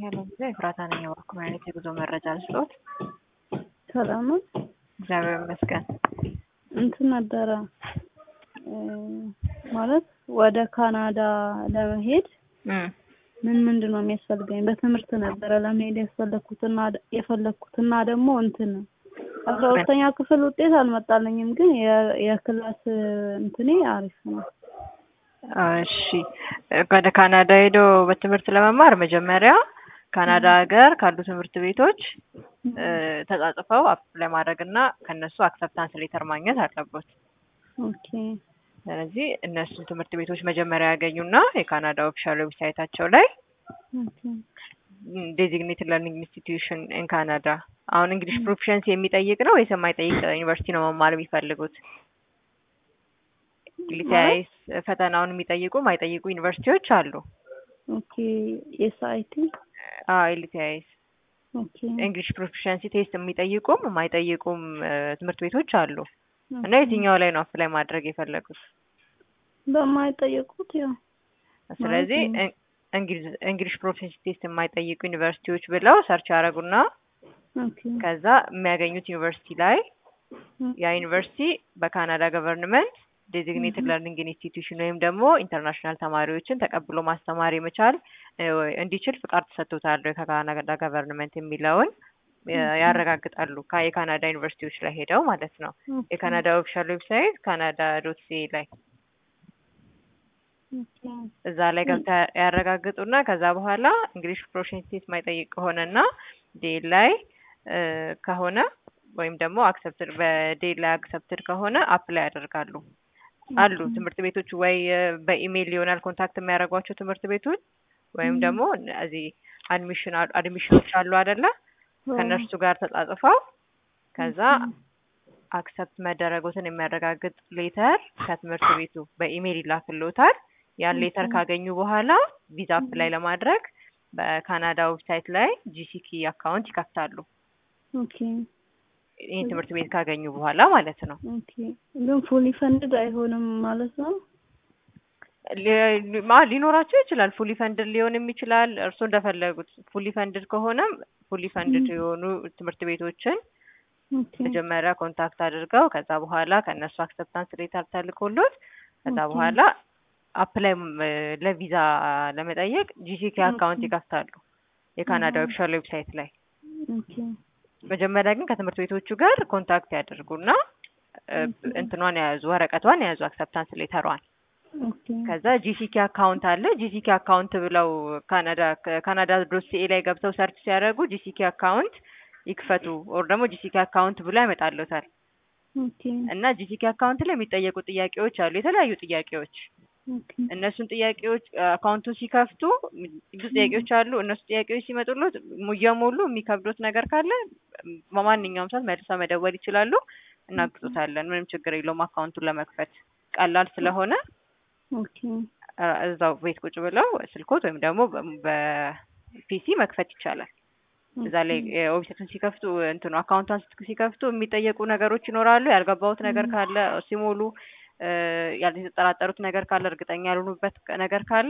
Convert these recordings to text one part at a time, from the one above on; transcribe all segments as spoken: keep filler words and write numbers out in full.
ሄሎ ጊዜ ኤፍራታ ነኝ። የኮሚኒቲ የጉዞ መረጃ ልስጥዎት? ሰላም ነው። እግዚአብሔር ይመስገን። እንትን ነበረ ማለት ወደ ካናዳ ለመሄድ ምን ምንድን ነው የሚያስፈልገኝ? በትምህርት ነበረ ለመሄድ ያስፈልኩትና የፈለኩትና ደግሞ እንትን አስራ ሁለተኛ ክፍል ውጤት አልመጣልኝም፣ ግን የክላስ እንትኔ አሪፍ ነው። እሺ፣ ወደ ካናዳ ሄዶ በትምህርት ለመማር መጀመሪያ ካናዳ ሀገር ካሉ ትምህርት ቤቶች ተጻጽፈው አፕላይ ማድረግና ከነሱ አክሰፕታንስ ሌተር ማግኘት አለበት። ኦኬ። ስለዚህ እነሱ ትምህርት ቤቶች መጀመሪያ ያገኙና የካናዳ ኦፊሻል ዌብሳይታቸው ላይ ዴዚግኔትድ ለርኒንግ ኢንስቲትዩሽን ኢን ካናዳ አሁን እንግሊሽ ፕሮፊሸንሲ የሚጠይቅ ነው ወይስ የማይጠይቅ ዩኒቨርሲቲ ነው መማር የሚፈልጉት? ሊታይስ ፈተናውን የሚጠይቁ የማይጠይቁ ዩኒቨርሲቲዎች አሉ። ኦኬ። ኤስአይቲ አይ ሊታይስ ኦኬ። እንግሊሽ ፕሮፊሸንሲ ቴስት የሚጠይቁም የማይጠይቁም ትምህርት ቤቶች አሉ። እና የትኛው ላይ ነው አፕላይ ማድረግ የፈለጉት? በማይጠይቁት ያው ስለዚህ እንግሊዝ እንግሊሽ ፕሮፊሸንሲ ቴስት የማይጠይቁ ዩኒቨርሲቲዎች ብለው ሰርች ያደርጉና ኦኬ ከዛ የሚያገኙት ዩኒቨርሲቲ ላይ ያ ዩኒቨርሲቲ በካናዳ ገቨርንመንት ዴዚግኔትድ ለርኒንግ ኢንስቲትዩሽን ወይም ደግሞ ኢንተርናሽናል ተማሪዎችን ተቀብሎ ማስተማር የመቻል እንዲችል ፍቃድ ተሰጥቶታል ከካናዳ ገቨርንመንት የሚለውን ያረጋግጣሉ። የካናዳ ዩኒቨርሲቲዎች ላይ ሄደው ማለት ነው። የካናዳ ኦፊሻል ዌብሳይት ካናዳ ዶት ሲኤ ላይ እዛ ላይ ገብተው ያረጋግጡና ከዛ በኋላ እንግሊሽ ፕሮፊሸንሲ ቴስት የማይጠይቅ ከሆነና ዴል ላይ ከሆነ ወይም ደግሞ አክሰፕትድ በዴል ላይ አክሰፕትድ ከሆነ አፕላይ ያደርጋሉ። አሉ ትምህርት ቤቶች ወይ በኢሜይል ይሆናል ኮንታክት የሚያደርጓቸው ትምህርት ቤቶች ወይም ደግሞ እዚህ አድሚሽን አድሚሽኖች አሉ አይደለ? ከነሱ ጋር ተጻጽፈው ከዛ አክሰፕት መደረጉትን የሚያረጋግጥ ሌተር ከትምህርት ቤቱ በኢሜይል ይላክልዎታል። ያን ሌተር ካገኙ በኋላ ቪዛ አፕላይ ለማድረግ በካናዳ ዌብሳይት ላይ ጂሲኪ አካውንት ይከፍታሉ። ኦኬ። ይሄን ትምህርት ቤት ካገኙ በኋላ ማለት ነው። ኦኬ። ግን ፉሊ ፈንድድ አይሆንም ማለት ነው? ሊኖራቸው ይችላል። ፉሊ ፈንድድ ሊሆንም ይችላል። እርሱ እንደፈለጉት ፉሊ ፈንድድ ከሆነም ፉሊ ፈንድድ የሆኑ ትምህርት ቤቶችን መጀመሪያ ኮንታክት አድርገው ከዛ በኋላ ከነሱ አክሰፕታንስ ሌተር ተልኮሎት ከዛ በኋላ አፕላይ ለቪዛ ለመጠየቅ ጂሲኪ አካውንት ይከፍታሉ የካናዳ ኦፊሻል ዌብሳይት ላይ። ኦኬ። መጀመሪያ ግን ከትምህርት ቤቶቹ ጋር ኮንታክት ያደርጉና እንትኗን ያዙ፣ ወረቀቷን ያዙ፣ አክሰፕታንስ ሌተሯን። ኦኬ። ከዛ ጂሲኪ አካውንት አለ። ጂሲኪ አካውንት ብለው ካናዳ ካናዳ ዶት ሲኤ ላይ ገብተው ሰርች ሲያደርጉ ጂሲኪ አካውንት ይክፈቱ ኦር ደግሞ ጂሲኪ አካውንት ብሎ ያመጣልዎታል። ኦኬ። እና ጂሲኪ አካውንት ላይ የሚጠየቁ ጥያቄዎች አሉ፣ የተለያዩ ጥያቄዎች። ኦኬ። እነሱን ጥያቄዎች አካውንቱን ሲከፍቱ ብዙ ጥያቄዎች አሉ። እነሱ ጥያቄዎች ሲመጡልዎት እየሞሉ የሚከብዱት ነገር ካለ በማንኛውም ሰዓት መልሰው መደወል ይችላሉ፣ እናግዞታለን። ምንም ችግር የለውም። አካውንቱን ለመክፈት ቀላል ስለሆነ ኦኬ። እዛው ቤት ቁጭ ብለው ስልኮት ወይም ደግሞ በፒሲ መክፈት ይቻላል። እዛ ላይ ኦፊሱን ሲከፍቱ እንትኑ አካውንቱን ሲከፍቱ የሚጠየቁ ነገሮች ይኖራሉ። ያልገባውት ነገር ካለ ሲሞሉ ያልተጠራጠሩት ነገር ካለ እርግጠኛ ያልሆኑበት ነገር ካለ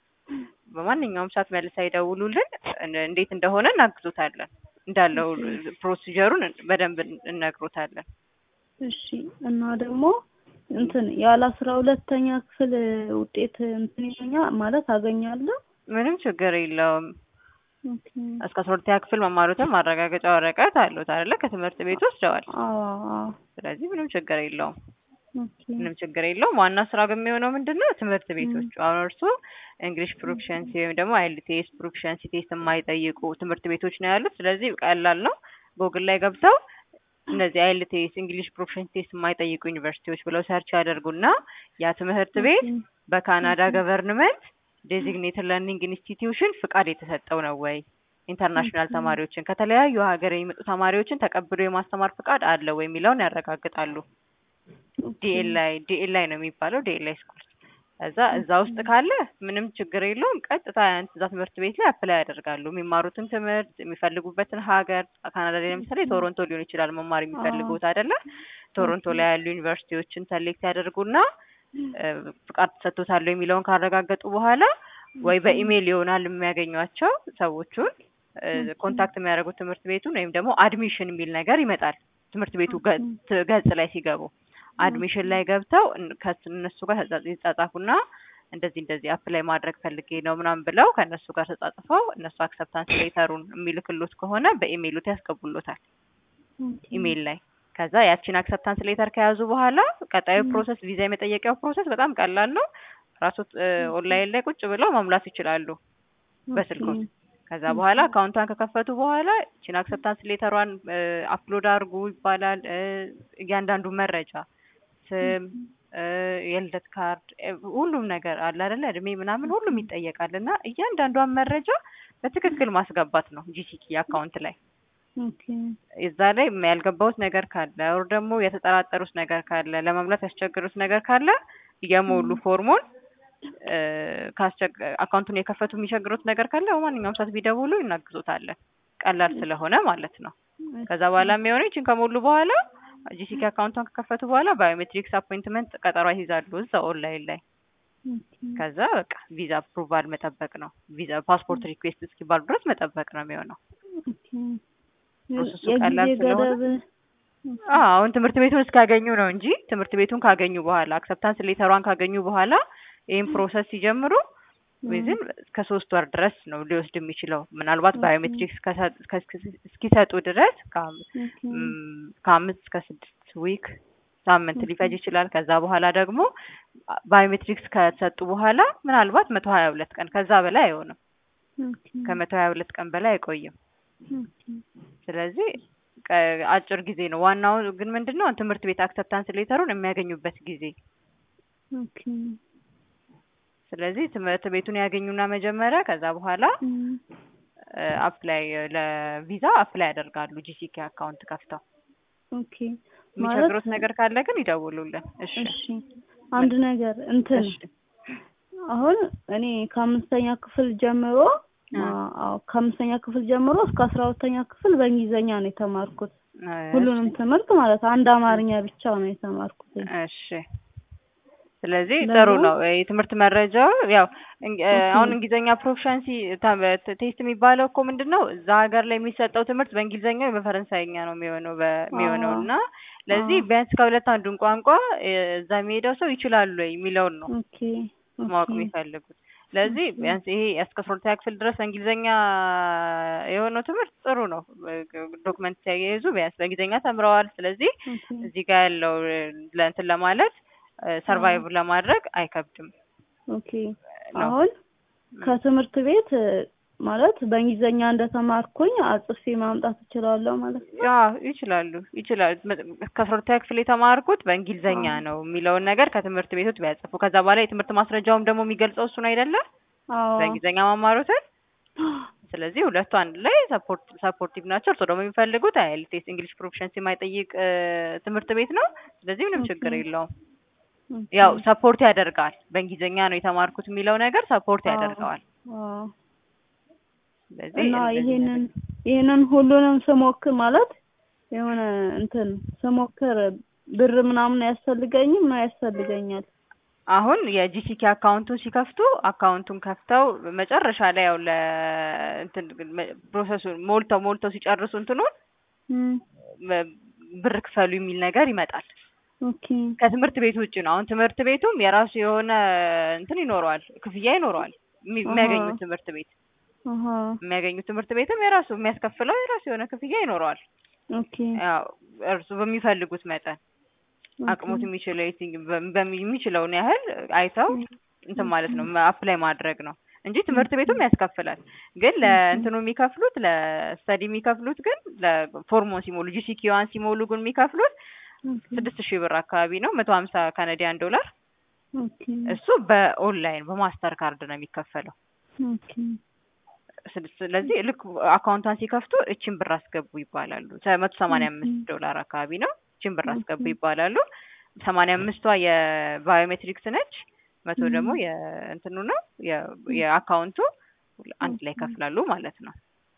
በማንኛውም ሰዓት መልሰው ይደውሉልን። እንዴት እንደሆነ እናግዞታለን። እንዳለው ፕሮሲጀሩን በደንብ እንነግሮታለን። እሺ። እና ደግሞ እንትን ያለ አስራ ሁለተኛ ክፍል ውጤት እንትን ይለኛል ማለት አገኛለሁ? ምንም ችግር የለውም። ኦኬ። እስከ አስራ ሁለተኛ ክፍል መማሩትን ማረጋገጫ ወረቀት አለዎት አይደለ? ከትምህርት ቤት ወስደዋል። አዎ። ስለዚህ ምንም ችግር የለውም። ኦኬ። ምንም ችግር የለውም። ዋና ስራ ግን የሚሆነው ምንድነው? ትምህርት ቤቶቹ አሁን እርሱ እንግሊሽ ፕሮፊሸንሲ ወይም ደግሞ አይኤልቲኤስ ፕሮፊሸንሲ ቴስት የማይጠይቁ ትምህርት ቤቶች ነው ያሉት። ስለዚህ ቀላል ነው። ጎግል ላይ ገብተው እነዚህ አይኤልቲኤስ እንግሊሽ ፕሮፊሸንሲ ቴስት የማይጠይቁ ዩኒቨርሲቲዎች ብለው ሰርች ያደርጉና ያ ትምህርት ቤት በካናዳ ገቨርንመንት ዴዚግኔትድ ለርኒንግ ኢንስቲትዩሽን ፍቃድ የተሰጠው ነው ወይ፣ ኢንተርናሽናል ተማሪዎችን ከተለያዩ ሀገር የሚመጡ ተማሪዎችን ተቀብሎ የማስተማር ፍቃድ አለ ወይ የሚለውን ያረጋግጣሉ። ዲኤልአይ ዲኤልአይ ነው የሚባለው፣ ዲኤልአይ ስኩል። እዛ እዛ ውስጥ ካለ ምንም ችግር የለውም። ቀጥታ እዛ ትምህርት ቤት ላይ አፕላይ ያደርጋሉ። የሚማሩትን ትምህርት የሚፈልጉበትን ሀገር ካናዳ ላይ ለምሳሌ ቶሮንቶ ሊሆን ይችላል መማር የሚፈልጉት አይደለ? ቶሮንቶ ላይ ያሉ ዩኒቨርሲቲዎችን ሰሌክት ያደርጉና ፍቃድ ተሰጥቶታል የሚለውን ካረጋገጡ በኋላ ወይ በኢሜል ይሆናል የሚያገኟቸው ሰዎቹን ኮንታክት የሚያደርጉት ትምህርት ቤቱን ወይም ደግሞ አድሚሽን የሚል ነገር ይመጣል ትምህርት ቤቱ ገጽ ላይ ሲገቡ አድሚሽን ላይ ገብተው ከእነሱ ጋር ተጻጻፉና እንደዚህ እንደዚህ አፕላይ ማድረግ ፈልጌ ነው ምናምን ብለው ከእነሱ ጋር ተጻጽፈው እነሱ አክሰፕታንስ ሌተሩን የሚልክሉት ከሆነ በኢሜይሉ ያስገቡሉታል ኢሜይል ላይ ከዛ ያቺን አክሰፕታንስ ሌተር ከያዙ በኋላ ቀጣዩ ፕሮሰስ ቪዛ የመጠየቂያው ፕሮሰስ በጣም ቀላል ነው ራስዎት ኦንላይን ላይ ቁጭ ብለው መሙላት ይችላሉ በስልክዎት ከዛ በኋላ አካውንቷን ከከፈቱ በኋላ እቺን አክሰፕታንስ ሌተሯን አፕሎድ አድርጉ ይባላል እያንዳንዱ መረጃ ስም የልደት ካርድ ሁሉም ነገር አለ አይደል እድሜ ምናምን ሁሉም ይጠየቃልና እያንዳንዷን መረጃ በትክክል ማስገባት ነው ጂሲኪ አካውንት ላይ ኦኬ እዛ ላይ ያልገባውት ነገር ካለ ወር ደግሞ የተጠራጠሩት ነገር ካለ ለመሙላት ያስቸገሩት ነገር ካለ የሞሉ ፎርሙን ካስቸገ አካውንቱን የከፈቱ የሚቸግሩት ነገር ካለ ማንኛውም ሰዓት ቢደውሉ ይናግዙታል ቀላል ስለሆነ ማለት ነው ከዛ በኋላ የሚሆነው እቺን ከሞሉ በኋላ ጂሲኪ አካውንቱን ከከፈቱ በኋላ ባዮሜትሪክስ አፖይንትመንት ቀጠሮ ይይዛሉ እዛ ኦንላይን ላይ ከዛ በቃ ቪዛ አፕሩቫል መጠበቅ ነው ቪዛ ፓስፖርት ሪኩዌስት እስኪባል ድረስ መጠበቅ ነው የሚሆነው ፕሮሰሱ ቀላል ስለሆነ አሁን ትምህርት ቤቱን እስካገኙ ነው እንጂ ትምህርት ቤቱን ካገኙ በኋላ አክሰፕታንስ ሌተሯን ካገኙ በኋላ ይሄን ፕሮሰስ ሲጀምሩ ዊዝን ከሶስት ወር ድረስ ነው ሊወስድ የሚችለው ምናልባት ባዮሜትሪክስ እስኪሰጡ ድረስ ከአምስት እስከ ስድስት ዊክ ሳምንት ሊፈጅ ይችላል ከዛ በኋላ ደግሞ ባዮሜትሪክስ ከተሰጡ በኋላ ምናልባት መቶ ሀያ ሁለት ቀን ከዛ በላይ አይሆንም ከመቶ ሀያ ሁለት ቀን በላይ አይቆይም ስለዚህ አጭር ጊዜ ነው ዋናው ግን ምንድነው ትምህርት ቤት አክሰፕታንስ ሌተሩን የሚያገኙበት ጊዜ ኦኬ ስለዚህ ትምህርት ቤቱን ያገኙና መጀመሪያ ከዛ በኋላ አፕላይ ለቪዛ አፕላይ ያደርጋሉ ጂሲኪ አካውንት ከፍተው ኦኬ የሚቸግሩት ነገር ካለ ግን ይደውሉልን እሺ እሺ አንድ ነገር እንትን አሁን እኔ ከአምስተኛ ክፍል ጀምሮ አዎ ከአምስተኛ ክፍል ጀምሮ እስከ አስራ ሁለተኛ ክፍል በእንግሊዘኛ ነው የተማርኩት ሁሉንም ትምህርት ማለት አንድ አማርኛ ብቻ ነው የተማርኩት እሺ ስለዚህ ጥሩ ነው የትምህርት መረጃው ያው አሁን እንግሊዘኛ ፕሮፊሻንሲ ቴስት የሚባለው እኮ ምንድነው እዛ ሀገር ላይ የሚሰጠው ትምህርት በእንግሊዘኛ ወይ በፈረንሳይኛ ነው የሚሆነው በሚሆነውና ለዚህ ቢያንስ ከሁለት አንዱን ቋንቋ እዛ የሚሄደው ሰው ይችላል ወይ የሚለው ነው ኦኬ ማወቅ የሚፈልጉት ስለዚህ ቢያንስ ይሄ እስከ አስራ ሁለተኛ ክፍል ድረስ እንግሊዘኛ የሆነው ትምህርት ጥሩ ነው ዶክመንት ያያይዙ ቢያንስ በእንግሊዘኛ ተምረዋል ስለዚህ እዚህ ጋር ያለው ለእንትን ለማለት ሰርቫይቭ ለማድረግ አይከብድም ኦኬ አሁን ከትምህርት ቤት ማለት በእንግሊዘኛ እንደተማርኩኝ አጽፌ ማምጣት እችላለሁ ማለት ነው ያ ይችላሉ ይችላል ከአስራ ሁለተኛ ክፍል የተማርኩት በእንግሊዘኛ ነው የሚለውን ነገር ከትምህርት ቤቶች ቢያጽፉ ከዛ በኋላ የትምህርት ማስረጃውም ደግሞ የሚገልጸው እሱ ነው አይደለ አዎ በእንግሊዘኛ ማማሩትን ስለዚህ ሁለቱ አንድ ላይ ሰፖርት ሰፖርቲቭ ናቸው እርሶ ደግሞ የሚፈልጉት አይኤልቲኤስ እንግሊሽ ፕሮፊሻንሲ የማይጠይቅ ትምህርት ቤት ነው ስለዚህ ምንም ችግር የለውም ያው ሰፖርት ያደርጋል በእንግሊዘኛ ነው የተማርኩት የሚለው ነገር ሰፖርት ያደርጋል አዎ ስለዚህ እና ይሄንን ይሄንን ሁሉንም ስሞክር ማለት የሆነ እንትን ስሞክር ብር ምናምን ያስፈልገኝም ነው ያስፈልገኛል አሁን የጂሲኪ አካውንቱን ሲከፍቱ አካውንቱን ከፍተው መጨረሻ ላይ ያው ለ እንትን ፕሮሰሱን ሞልተው ሞልተው ሲጨርሱ እንትኑን ብር ክፈሉ የሚል ነገር ይመጣል ኦኬ ከትምህርት ቤቱ ውጪ ነው አሁን ትምህርት ቤቱም የራሱ የሆነ እንትን ይኖረዋል ክፍያ ይኖረዋል የሚያገኙት ትምህርት ቤት አሃ የሚያገኙት ትምህርት ቤትም የራሱ የሚያስከፍለው የራሱ የሆነ ክፍያ ይኖረዋል ኦኬ ያው እርሱ በሚፈልጉት መጠን አቅሙት የሚችለው በሚችለውን ያህል አይተው እንትን ማለት ነው አፕላይ ማድረግ ነው እንጂ ትምህርት ቤቱም ያስከፍላል ግን ለእንትኑ የሚከፍሉት ለስተዲ የሚከፍሉት ግን ለፎርሙን ሲሞሉ ጂሲኪዋን ሲሞሉ ግን የሚከፍሉት ስድስት ሺህ ብር አካባቢ ነው መቶ ሀምሳ ካናዲያን ዶላር ኦኬ እሱ በኦንላይን በማስተር ካርድ ነው የሚከፈለው ኦኬ ስለዚህ ልክ አካውንቷን ሲከፍቱ እቺን ብር አስገቡ ይባላሉ መቶ ሰማንያ አምስት ዶላር አካባቢ ነው እቺን ብር አስገቡ ይባላሉ ሰማንያ አምስቷ የባዮሜትሪክስ ነች መቶ ደግሞ የእንትኑ ነው የአካውንቱ አንድ ላይ ከፍላሉ ማለት ነው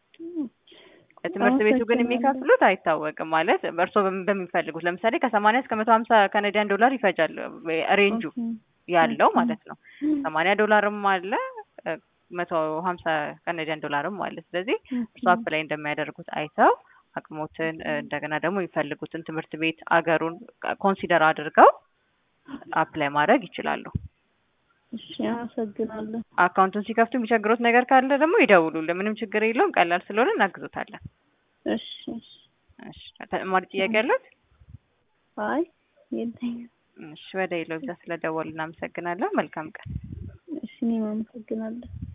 ትምህርት ቤቱ ግን የሚከፍሉት አይታወቅም ማለት እርሶ በሚፈልጉት ለምሳሌ ከሰማንያ እስከ መቶ ሀምሳ ካናዲያን ዶላር ይፈጃል ሬንጁ ያለው ማለት ነው ሰማንያ ዶላርም አለ መቶ ሀምሳ ካናዲያን ዶላርም ማለት ስለዚህ እርሱ አፕላይ እንደሚያደርጉት አይተው አቅሞትን እንደገና ደግሞ የሚፈልጉትን ትምህርት ቤት አገሩን ኮንሲደር አድርገው አፕላይ ማድረግ ይችላሉ። እሺ አመሰግናለሁ። አካውንቱን ሲከፍቱ የሚቸግሩት ነገር ካለ ደግሞ ይደውሉልን። ምንም ችግር የለውም፣ ቀላል ስለሆነ እናግዞታለን። እሺ እሺ እሺ ተጨማሪ ጥያቄ አለዎት? አይ የለኝም። እሺ ወደ ሌሎች ስለደወሉ እናመሰግናለን። መልካም ቀን። እሺ እኔም አመሰግናለሁ።